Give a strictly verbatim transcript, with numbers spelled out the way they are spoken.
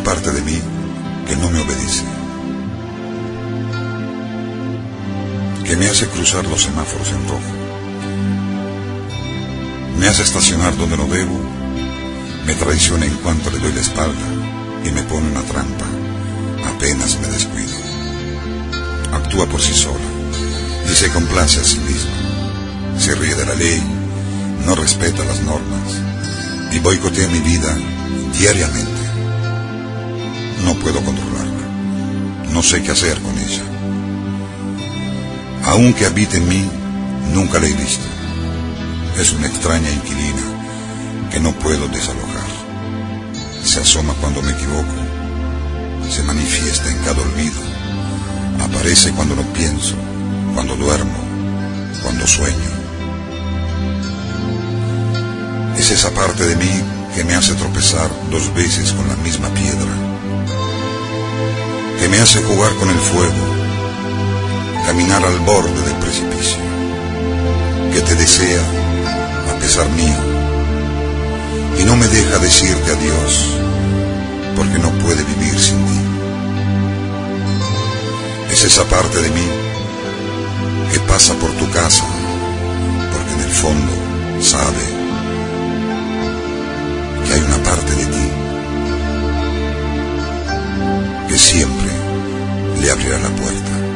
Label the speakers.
Speaker 1: parte de mí que no me obedece, que me hace cruzar los semáforos en rojo, me hace estacionar donde no debo, me traiciona en cuanto le doy la espalda y me pone una trampa apenas me descuido. Actúa por sí sola y se complace a sí misma, se ríe de la ley, no respeta las normas y boicotea mi vida diariamente. No puedo controlarla, no sé qué hacer con ella. Aunque habite en mí, nunca la he visto. Es una extraña inquilina que no puedo desalojar. Se asoma cuando me equivoco, se manifiesta en cada olvido, aparece cuando no pienso, cuando duermo, cuando sueño. Es esa parte de mí que me hace tropezar dos veces con la misma piedra, que me hace jugar con el fuego, caminar al borde del precipicio, que te desea a pesar mío y no me deja decirte adiós porque no puede vivir sin ti. Es esa parte de mí que pasa por tu casa porque en el fondo sabe que hay una parte de ti que siempre le abrirá la puerta.